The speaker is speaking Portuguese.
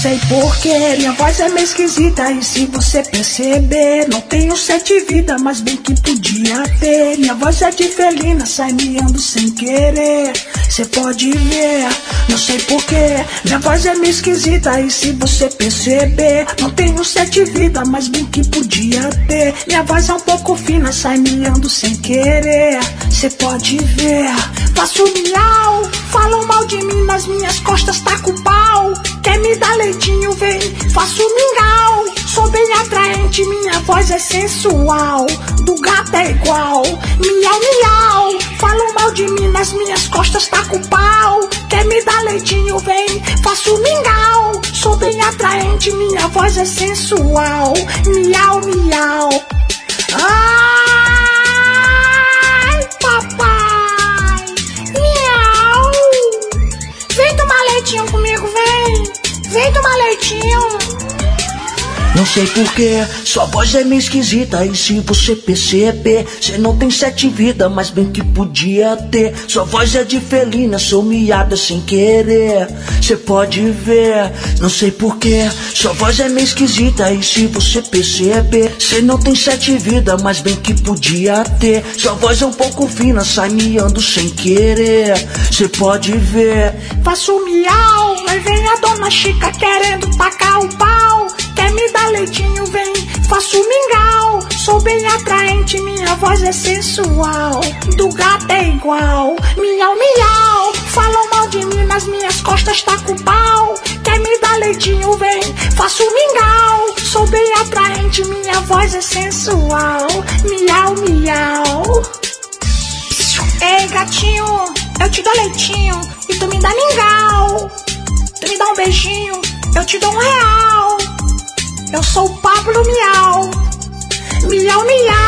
sei porquê, minha voz é meio esquisita. E se você perceber, não tenho 7 vidas, mas bem que podia ter. Minha voz é de felina, sai miando sem querer. Cê pode ver, não sei porquê, minha voz é meio esquisita. E se você perceber, não tenho 7 vidas, mas bem que podia ter. Minha voz é um pouco fina, sai miando sem querer. Cê pode ver, faço miau, falam mal de mim, nas minhas costas taco pau. Quer me dar leitinho, vem, faço mingau. Sou bem atraente, minha voz é sensual. Do gato é igual, miau, miau. Falam mal de mim, nas minhas costas taco pau. Quer me dar leitinho, vem, faço mingau. Sou bem atraente, minha voz é sensual. Miau, miau. Ai, papai, miau. Vem tomar leitinho comigo, vem. Vem tomar leitinho. Não sei porquê, sua voz é meio esquisita. E se você perceber, cê não tem 7 vidas, mas bem que podia ter. Sua voz é de felina, sou miada sem querer. Cê pode ver, não sei porquê, sua voz é meio esquisita. E se você perceber, cê não tem 7 vidas, mas bem que podia ter. Sua voz é um pouco fina, sai miando sem querer. Cê pode ver. Faço miau, aí vem a dona Chica querendo tacar o pau. Quer me dar leitinho, vem, faço mingau. Sou bem atraente, minha voz é sensual. Do gato é igual, miau, miau. Falam mal de mim, nas minhas costas taco pau. Quer me dar leitinho, vem, faço mingau. Sou bem atraente, minha voz é sensual. Miau, miau. Ei, gatinho, eu te dou leitinho e tu me dá mingau. Tu me dá um beijinho, eu te dou R$1. Eu sou o Pablo Miau. Miau, miau.